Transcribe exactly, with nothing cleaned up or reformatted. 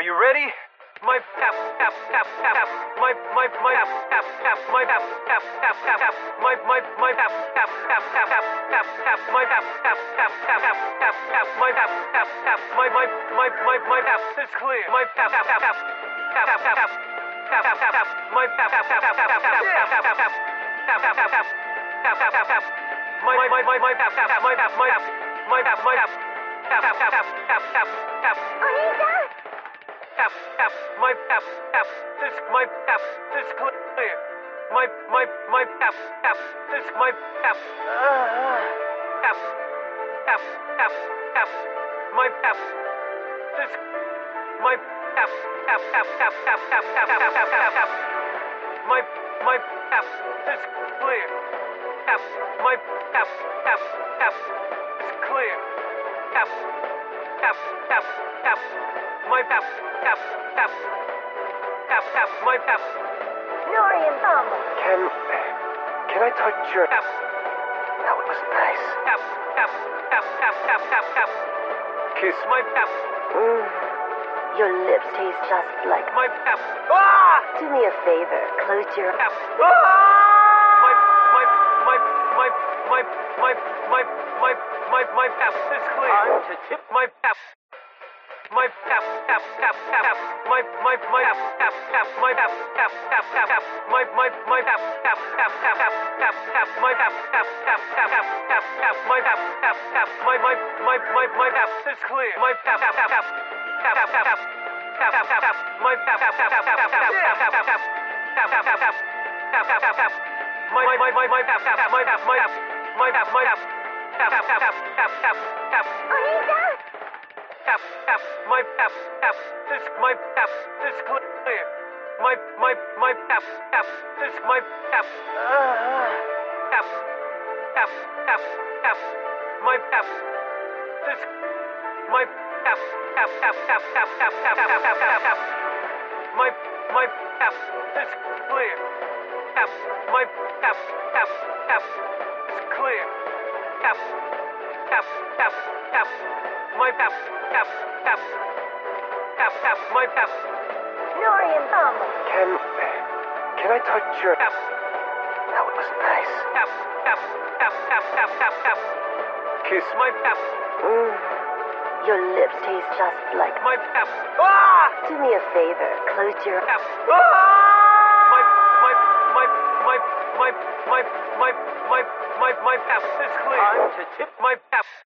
Are you ready? My tap tap tap tap tap. My my my tap tap tap. My tap tap tap tap tap. My my my tap tap tap tap tap tap tap. My tap tap tap tap tap tap tap. My tap tap tap. My my my my my tap is clear. My tap tap tap tap tap tap tap tap tap tap tap. My tap tap tap tap tap tap tap tap tap tap tap tap tap tap tap tap tap. My my my my tap tap my tap my tap my tap my tap tap tap tap tap tap tap tap. Tap tap my tap tap this my tap this clear. My my my tap tap this my tap tap tap tap tap my tap this my tap tap tap tap tap tap tap tap tap tap tap my my tap this clear. Tap my tap tap tap is clear. Tap tap tap tap my tap tap tap tap tap my tap. Nori and Mama. Can can I touch your Tap That was nice. tap tap tap tap tap tap tap. Kiss My tap Mm. Your lips taste just like. my tap. Ah! Do me a favor. Close your. Tap. Ah! My my my my my my my my my my tap is clear. Time to tip My tap. My tap tap tap tap tap. My my my tap tap tap. My tap tap tap tap tap. My my my tap tap tap tap tap tap tap. My tap tap tap tap tap tap tap. My tap tap tap. My my my my my tap is clear. My tap tap tap tap tap tap tap tap tap tap tap. My tap tap tap tap tap tap tap tap tap tap tap tap tap tap tap tap tap tap. My my my my tap tap my tap my tap my tap my tap tap tap tap tap tap tap. Tap tap my tap tap this my tap this clear. My my my tap tap this my tap tap tap tap tap my tap this my tap tap tap tap tap tap tap tap tap tap tap. My my tap this clear. Tap my tap tap tap is clear. Tap tap tap tap my tap tap tap tap tap my tap. Nori and Mama. Can can I touch your Tap That was nice. tap tap tap tap tap tap tap. Kiss My tap Mm. Your lips taste just like. my tap. Ah! Do me a favor. Close your. Tap. Ah! My my my my my my my my my my tap is clear. Time to tip My tap.